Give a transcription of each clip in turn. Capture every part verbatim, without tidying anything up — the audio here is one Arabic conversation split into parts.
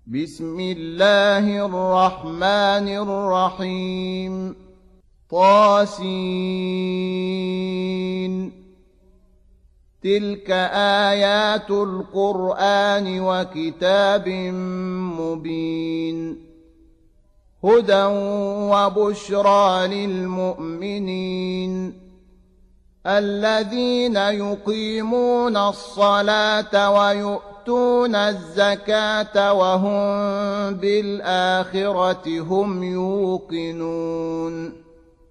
بسم الله الرحمن الرحيم طاسين تلك آيات القرآن وكتاب مبين هدى وبشرى للمؤمنين الذين يقيمون الصلاة ويؤتون الزكاة وهم بالآخرة هم يوقنون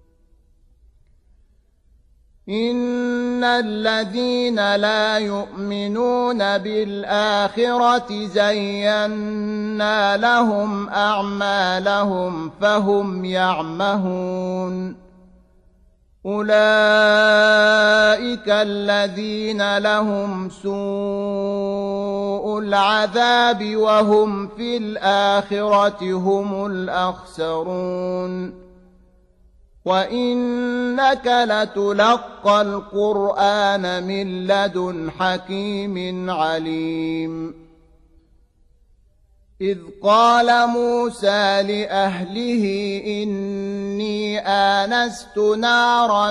إن الذين لا يؤمنون بالآخرة زينا لهم أعمالهم فهم يعمهون أولئك الذين لهم سوء العذاب وهم في الآخرة هم الأخسرون وإنك لتلقى القرآن من لدن حكيم عليم إذ قال موسى لأهله إني آنست نارا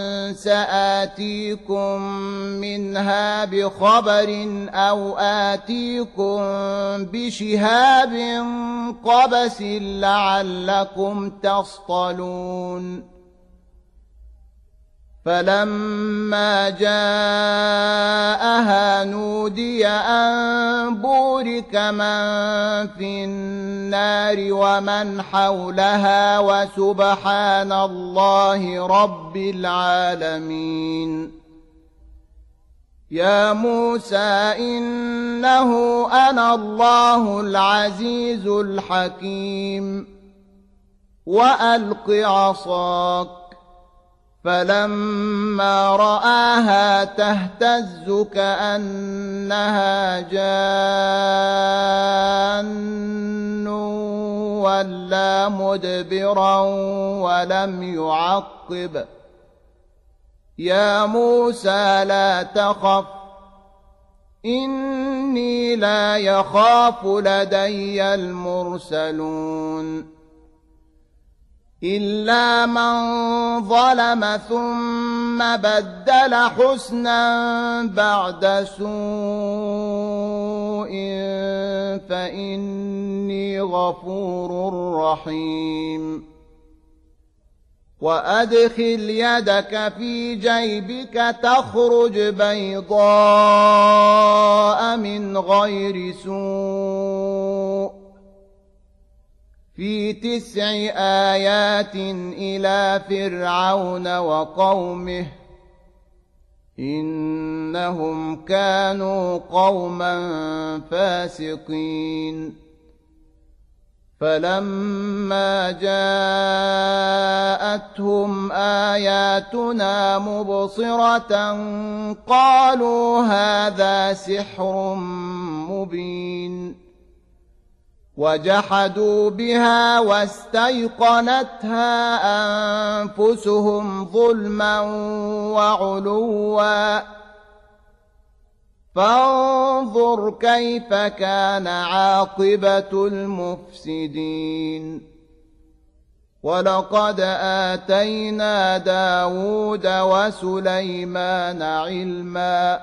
سآتيكم منها بخبر أو آتيكم بشهاب قبس لعلكم تصطلون فلما جاءها نودي أن بورك من في النار ومن حولها وسبحان الله رب العالمين يا موسى إنه أنا الله العزيز الحكيم وألق عصاك فلما رآها تهتز كأنها جان ولا مدبرا ولم يعقب يا موسى لا تخف إني لا يخاف لدي المرسلون إلا من ظلم ثم بدل حسنا بعد سوء فإني غفور رحيم وأدخل يدك في جيبك تخرج بيضاء من غير سوء في تسع آيات إلى فرعون وقومه إنهم كانوا قوما فاسقين فلما جاءتهم آياتنا مبصرة قالوا هذا سحر مبين وجحدوا بها واستيقنتها أنفسهم ظلما وعلوا فانظر كيف كان عاقبة المفسدين ولقد آتينا داود وسليمان علما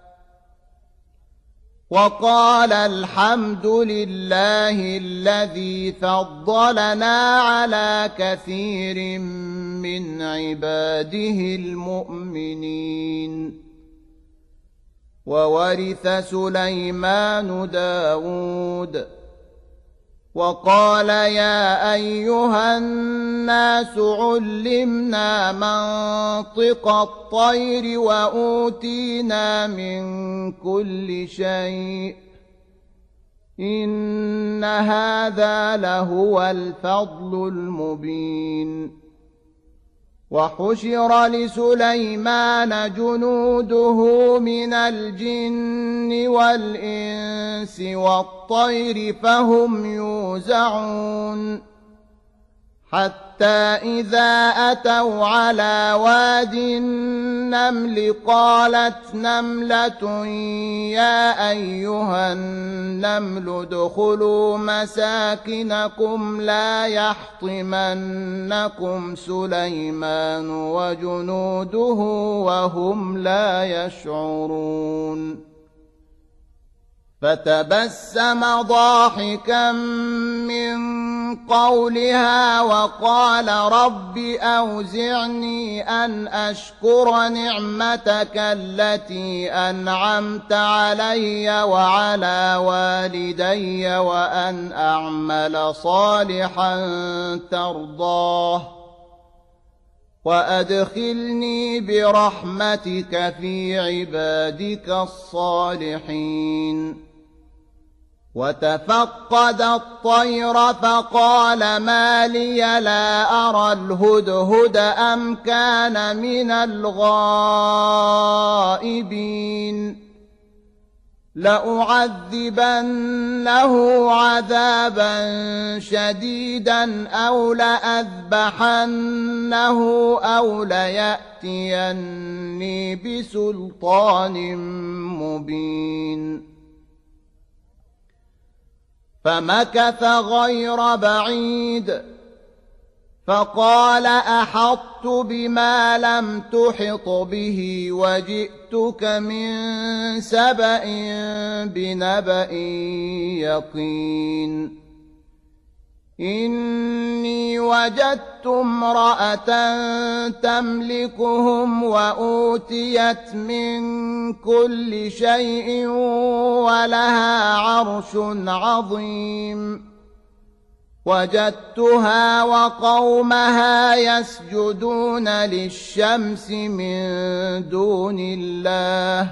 وقال الحمد لله الذي فضلنا على كثير من عباده المؤمنين وورث سليمان داود وقال يا أيها الناس علمنا منطق الطير وأوتينا من كل شيء إن هذا لهو الفضل المبين وحشر لسليمان جنوده من الجن والإنس والطير فهم يوزعون حتى إذا أتوا على واد النمل قالت نملة يا أيها النمل ادخلوا مساكنكم لا يحطمنكم سليمان وجنوده وهم لا يشعرون فتبسم ضاحكا من قولها وقال رب أوزعني أن أشكر نعمتك التي أنعمت علي وعلى والدي وأن أعمل صالحا ترضاه وأدخلني برحمتك في عبادك الصالحين وتفقد الطير فقال ما لي لا أرى الهدهد أم كان من الغائبين لأعذبنه عذابا شديدا أو لأذبحنه أو ليأتيني بسلطان مبين فمكث غير بعيد فقال أحطت بما لم تحط به وجئتك من سبأ بنبأ يقين إني وجدت امرأة تملكهم وأوتيت من كل شيء ولها عرش عظيم وجدتها وقومها يسجدون للشمس من دون الله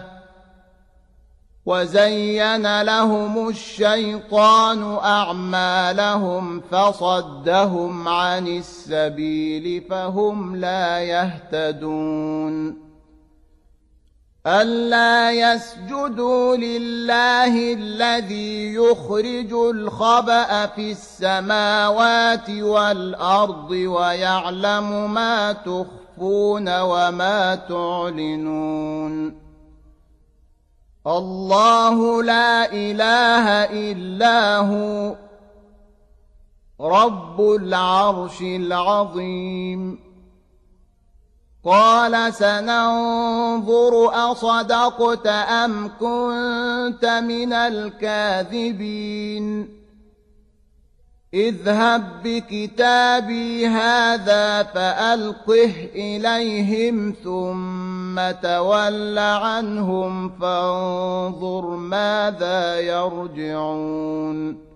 وزين لهم الشيطان أعمالهم فصدهم عن السبيل فهم لا يهتدون ألا يسجدوا لله الذي يخرج الخبأ في السماوات والأرض ويعلم ما تخفون وما تعلنون الله لا إله إلا هو رب العرش العظيم قال سننظر أصدقت أم كنت من الكاذبين اذهب بكتابي هذا فألقه إليهم ثم تول عنهم فانظر ماذا يرجعون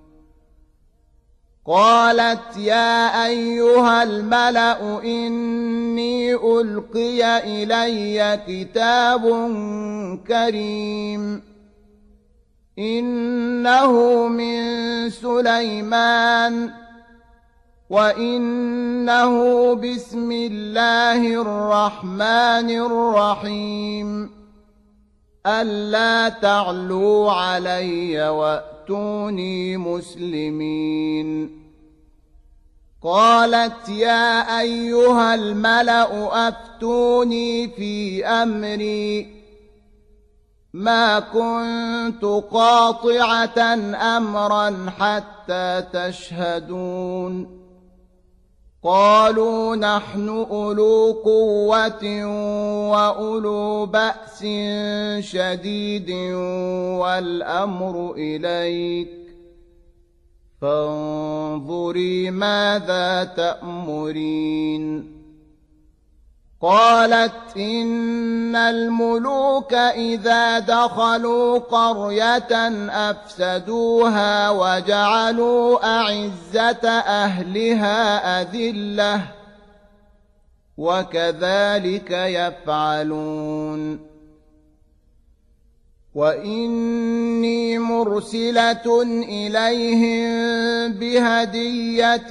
قالت يا أيها الملأ إني ألقي إلي كتاب كريم إنه من سليمان وإنه بسم الله الرحمن الرحيم ألا تعلوا علي وأتوني مسلمين قالت يا أيها الملأ أفتوني في أمري ما كنت قاطعة أمرا حتى تشهدون قالوا نحن أولو قوة وأولو بأس شديد والأمر إليك فانظري ماذا تأمرين قالت إن الملوك إذا دخلوا قرية أفسدوها وجعلوا أعزة أهلها أذلة وكذلك يفعلون وإني مرسلة إليهم بهدية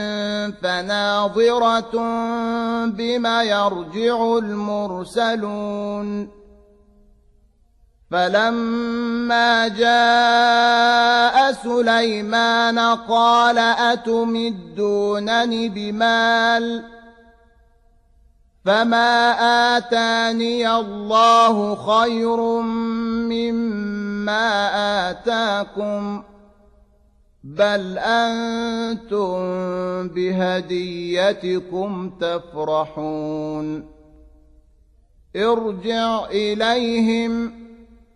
فناظرة بما يرجع المرسلون فلما جاء سليمان قال أتمدونني بمال فما آتاني الله خير مما آتاكم بل أنتم بهديتكم تفرحون ارجع إليهم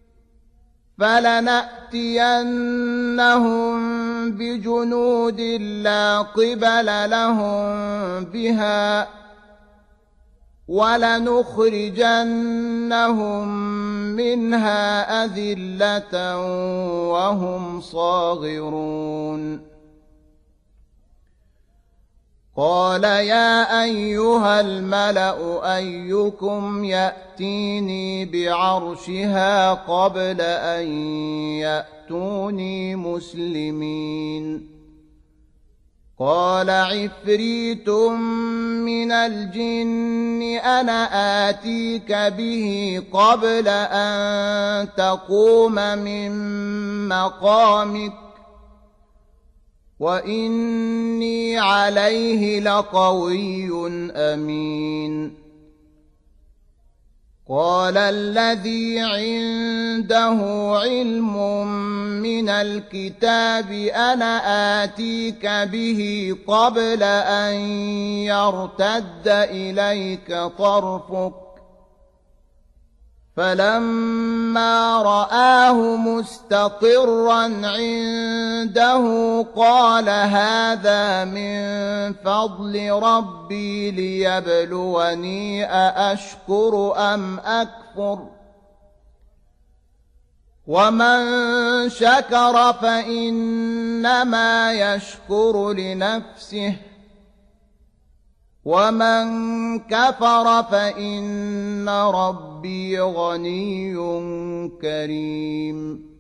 فلنأتينهم بجنود لا قبل لهم بها ولنخرجنهم منها أذلة وهم صاغرون قال يا أيها الملأ أيكم يأتيني بعرشها قبل أن يأتوني مسلمين قال عفريت من الجن أنا آتيك به قبل أن تقوم من مقامك وإني عليه لقوي أمين قال الذي عنده علم من الكتاب أنا آتيك به قبل أن يرتد إليك طرفك فلما رآه مستقرا عنده قال هذا من فضل ربي ليبلوني أأشكر أم أكفر ومن شكر فإنما يشكر لنفسه ومن كفر فإن ربي غني كريم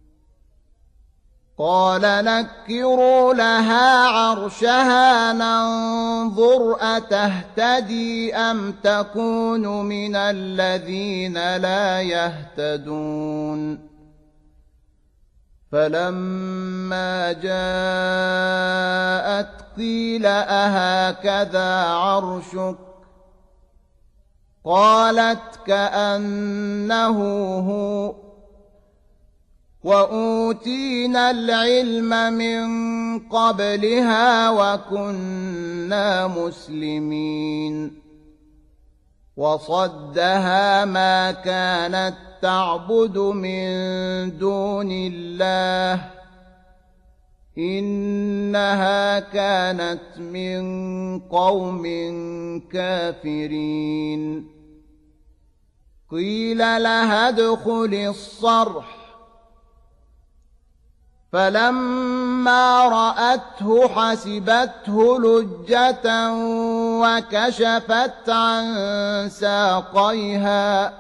قال نكروا لها عرشها ننظر أتهتدي أم تكون من الذين لا يهتدون فلما جاءت قيل أهكذا عرشك قالت كأنه هو وأوتينا العلم من قبلها وكنا مسلمين وصدها ما كانت تعبد من دون الله إنها كانت من قوم كافرين قيل لها ادخل الصرح فلما رأته حسبته لجة وكشفت عن ساقيها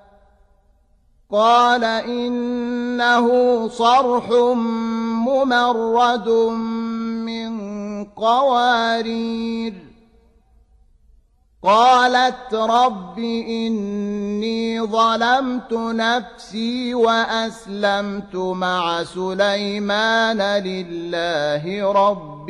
قال إنه صرح ممرد من قوارير قالت رب إني ظلمت نفسي وأسلمت مع سليمان لله رب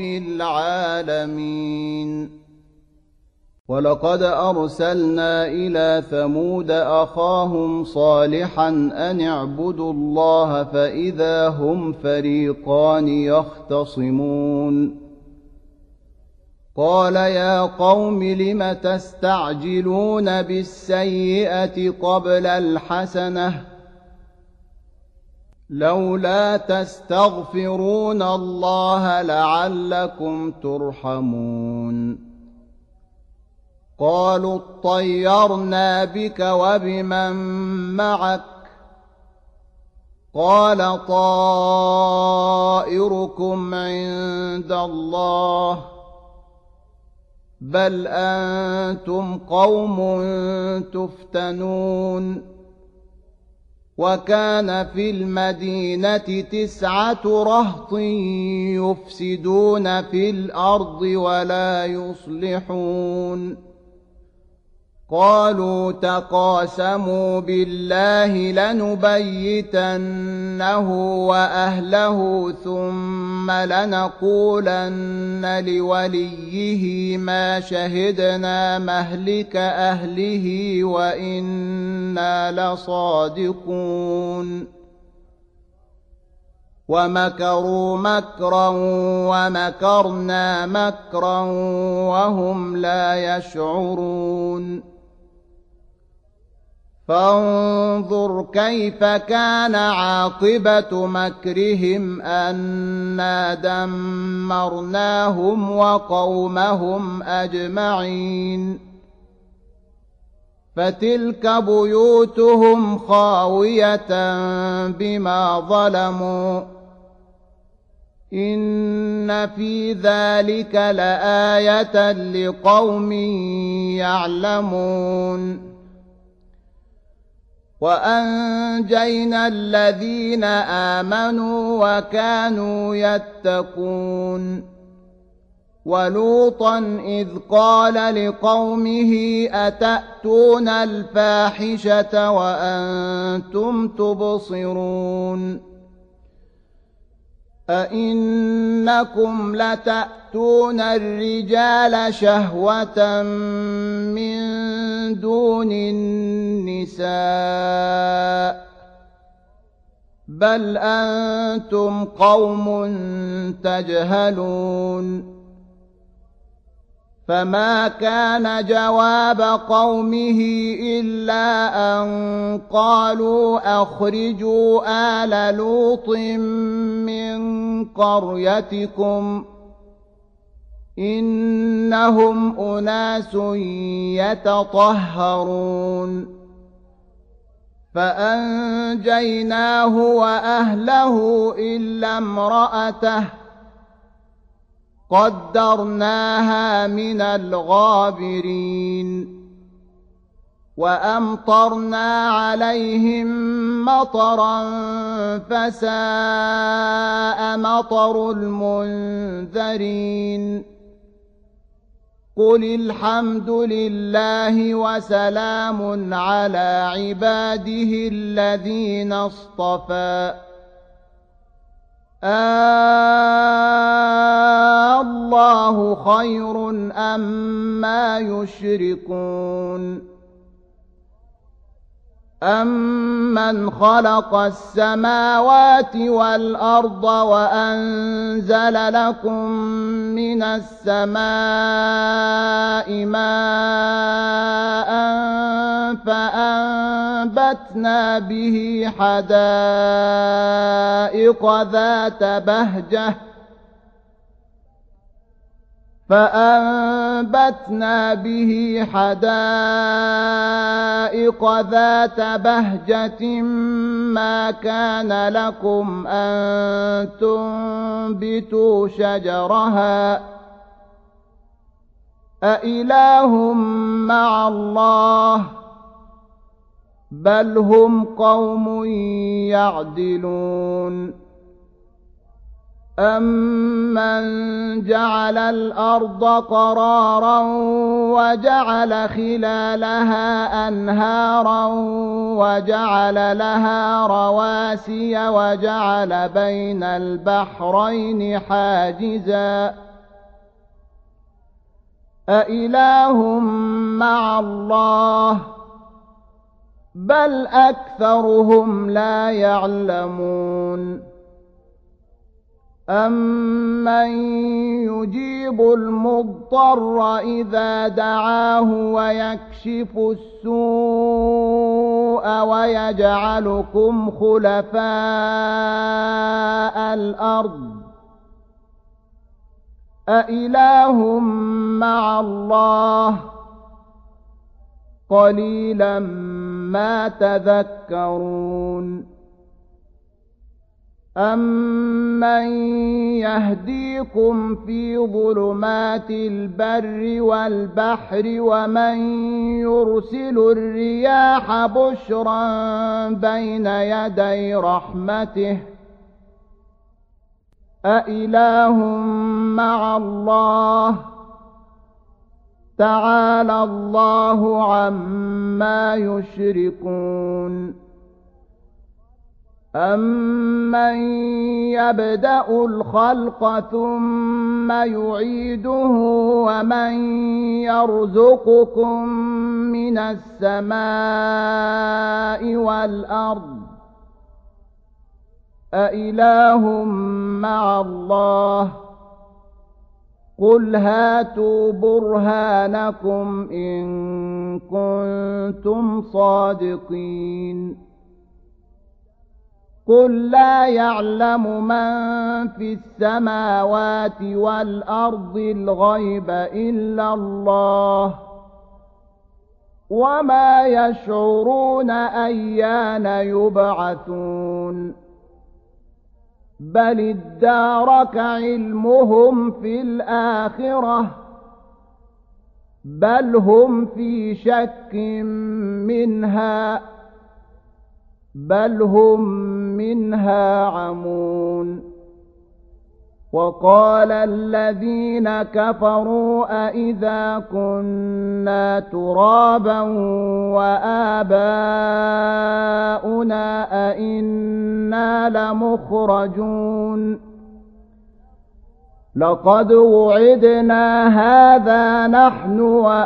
العالمين ولقد أرسلنا إلى ثمود أخاهم صالحا أن اعبدوا الله فإذا هم فريقان يختصمون قال يا قوم لم تستعجلون بالسيئة قبل الحسنة لولا تستغفرون الله لعلكم ترحمون قالوا اطيرنا بك وبمن معك قال طائركم عند الله بل أنتم قوم تفتنون وكان في المدينة تسعة رهط يفسدون في الأرض ولا يصلحون قالوا تقاسموا بالله لنبيتنه وأهله ثم لنقولن لوليه ما شهدنا مهلك أهله وإنا لصادقون ومكروا مكرا ومكرنا مكرا وهم لا يشعرون فانظر كيف كان عاقبة مكرهم أنا دمرناهم وقومهم أجمعين فتلك بيوتهم خاوية بما ظلموا إن في ذلك لآية لقوم يعلمون وأنجينا الذين آمنوا وكانوا يتقون ولوطا إذ قال لقومه أتأتون الفاحشة وأنتم تبصرون أئنكم لتأتون الرجال شهوة من دون النساء بل أنتم قوم تجهلون فما كان جواب قومه إلا أن قالوا أخرجوا آل لوط من قريتكم إنهم أناس يتطهرون فأنجيناه وأهله إلا امرأته قدرناها من الغابرين وأمطرنا عليهم مطرا فساء مطر المنذرين قل الحمد لله وسلام على عباده الذين اصطفى آه الله خير أما يشركون أمن خلق السماوات والأرض وأنزل لكم من السماء ماء فأنبتنا به حدائق ذات بهجة فأنبتنا به حدائق ذات بهجة ما كان لكم أن تنبتوا شجرها أإله مع الله بل هم قوم يعدلون أمن جعل الأرض قرارا وجعل خلالها أنهارا وجعل لها رواسي وجعل بين البحرين حاجزا أإله مع الله بل أكثرهم لا يعلمون أمن يجيب المضطر إذا دعاه ويكشف السوء ويجعلكم خلفاء الأرض أإله مع الله قليلا ما تذكرون أمن يهديكم في ظلمات البر والبحر ومن يرسل الرياح بشرا بين يدي رحمته أإله مع الله تعالى الله عما يشركون أَمَّن يَبْدَأُ الْخَلْقَ ثُمَّ يُعِيدُهُ وَمَن يَرْزُقُكُم مِّنَ السَّمَاءِ وَالْأَرْضِ أَإِلَٰهٌ مَّعَ اللَّهِ قُلْ هَاتُوا بُرْهَانَكُمْ إِن كُنتُمْ صَادِقِينَ قُل لَّا يَعْلَمُ مَن فِي السَّمَاوَاتِ وَالْأَرْضِ الْغَيْبَ إِلَّا اللَّهُ وَمَا يَشْعُرُونَ أَيَّانَ يُبْعَثُونَ بَلِ ادَّارَكَ عِلْمُهُمْ فِي الْآخِرَةِ بَلْ هُمْ فِي شَكٍّ مِّنْهَا بل هم منها عمون وقال الذين كفروا أئذا كنا ترابا وآباؤنا أئنا لمخرجون لقد وعدنا هذا نحن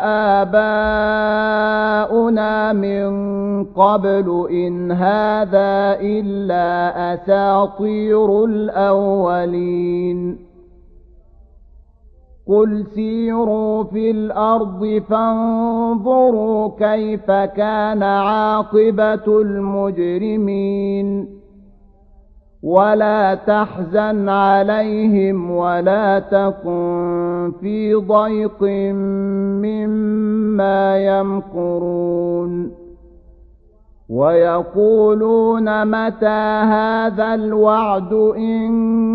وآباؤنا من قبل إن هذا إلا أساطير الأولين قل سيروا في الأرض فانظروا كيف كان عاقبة المجرمين ولا تحزن عليهم ولا تكن في ضيق مما يمكرون ويقولون متى هذا الوعد إن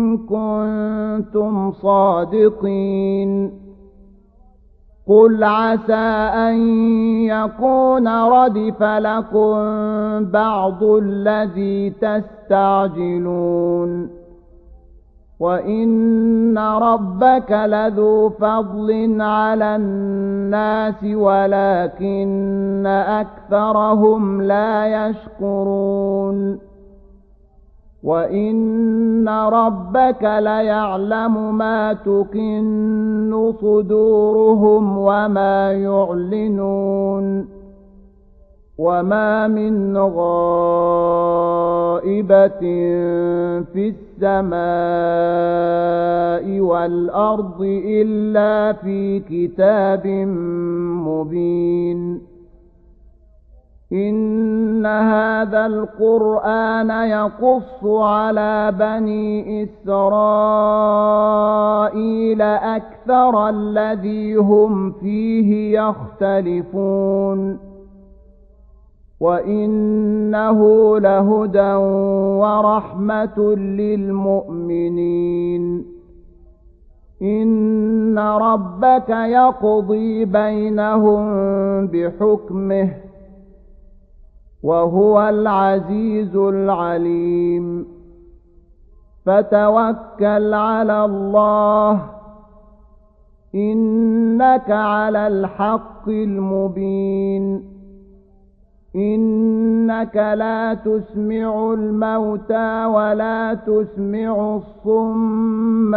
كنتم صادقين قل عسى أن يكون ردف لكم بعض الذي تستعجلون وإن ربك لذو فضل على الناس ولكن أكثرهم لا يشكرون وإن ربك ليعلم ما تكن صدورهم وما يعلنون وما من غائبة في السماء والأرض إلا في كتاب مبين إن هذا القرآن يقص على بني إسرائيل أكثر الذي هم فيه يختلفون وإنه لهدى ورحمة للمؤمنين إن ربك يقضي بينهم بحكمه وهو العزيز العليم فتوكل على الله إنك على الحق المبين إنك لا تسمع الموتى ولا تسمع الصم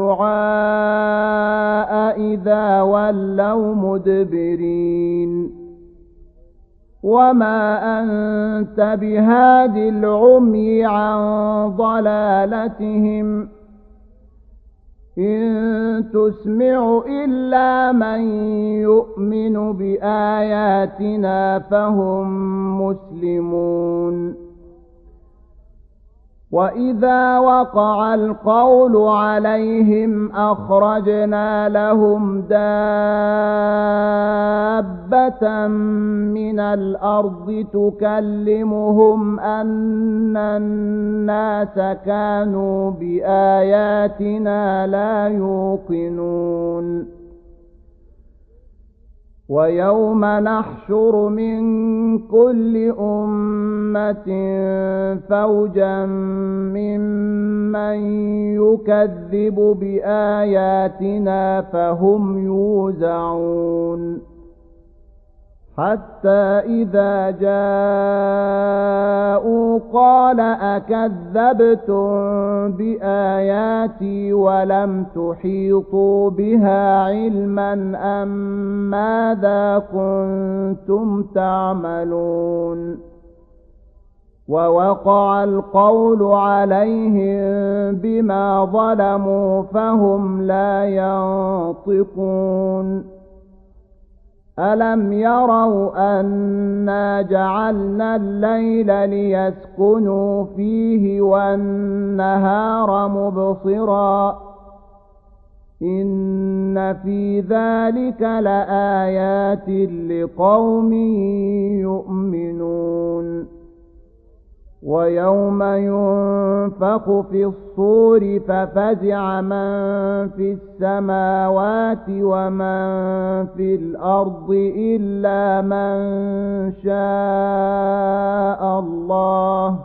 الدعاء إذا ولوا مدبرين وما أنت بهاد العمي عن ضلالتهم إن تسمع إلا من يؤمن بآياتنا فهم مسلمون وإذا وقع القول عليهم أخرجنا لهم دابة من الأرض تكلمهم أن الناس كانوا بآياتنا لا يوقنون ويوم نحشر من كل أمة فوجا ممن يكذب بآياتنا فهم يوزعون حتى إذا جاءوا قال أكذبتم بآياتي ولم تحيطوا بها علما أم ماذا كنتم تعملون ووقع القول عليهم بما ظلموا فهم لا ينطقون ألم يروا أنا جعلنا الليل ليسكنوا فيه والنهار مبصرا إن في ذلك لآيات لقوم يؤمنون ويوم ينفخ في الصور ففزع من في السماوات ومن في الأرض إلا من شاء الله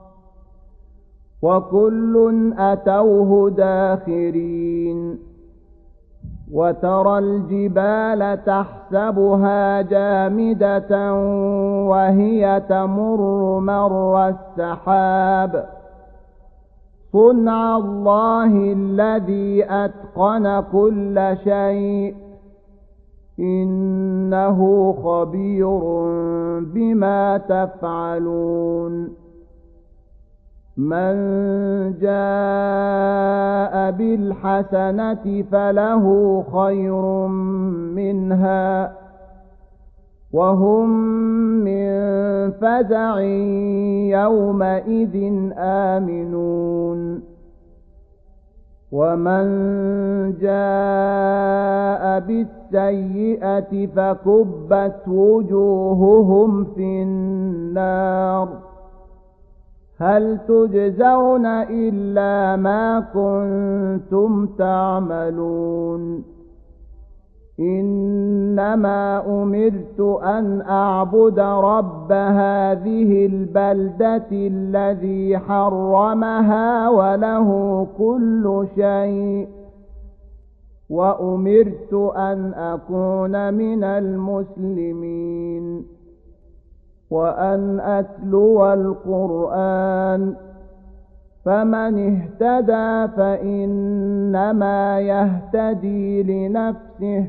وكل أتوه داخرين وترى الجبال تحسبها جامدة وهي تمر مر السحاب صنع الله الذي أتقن كل شيء إنه خبير بما تفعلون من جاء بالحسنة فله خير منها وهم من فزع يومئذ آمنون ومن جاء بالسيئة فكبت وجوههم في النار هل تجزون إلا ما كنتم تعملون إنما أمرت أن أعبد رب هذه البلدة الذي حرمها وله كل شيء وأمرت أن أكون من المسلمين وأن أتلو القرآن فمن اهتدى فإنما يهتدي لنفسه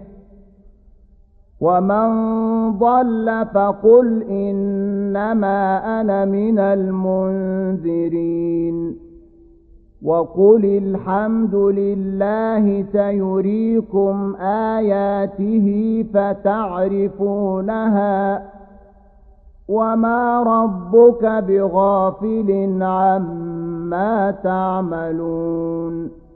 ومن ضل فقل إنما أنا من المنذرين وقل الحمد لله سيريكم آياته فتعرفونها وما ربك بغافل عما تعملون